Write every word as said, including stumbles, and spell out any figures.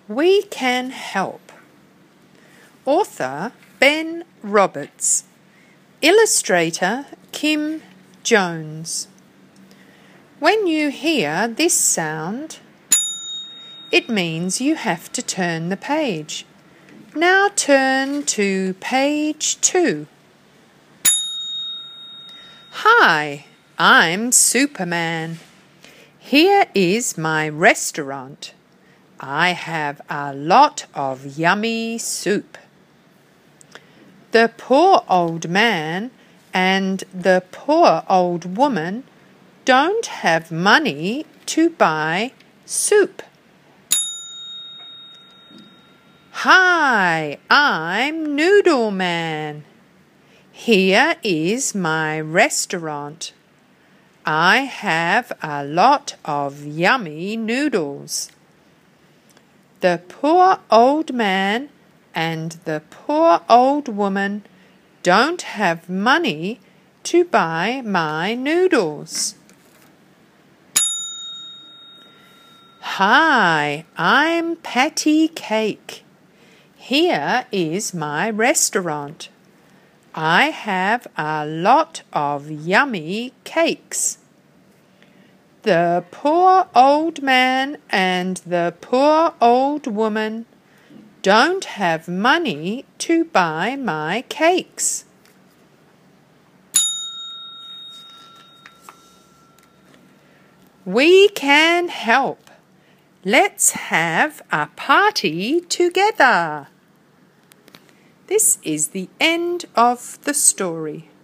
We Can Help. Author Ben Roberts. Illustrator Kim Jones. When you hear this sound, it means you have to turn the page. Now turn to page two. Hi, I'm Superman. Here is my restaurant. I have a lot of yummy soup. The poor old man and the poor old woman don't have money to buy soup. Hi, I'm Noodle Man. Here is my restaurant. I have a lot of yummy noodles. The poor old man and the poor old woman don't have money to buy my noodles. Hi, I'm Patty Cake. Here is my restaurant. I have a lot of yummy cakes. The poor old man and the poor old woman don't have money to buy my cakes. We can help. Let's have a party together. This is the end of the story.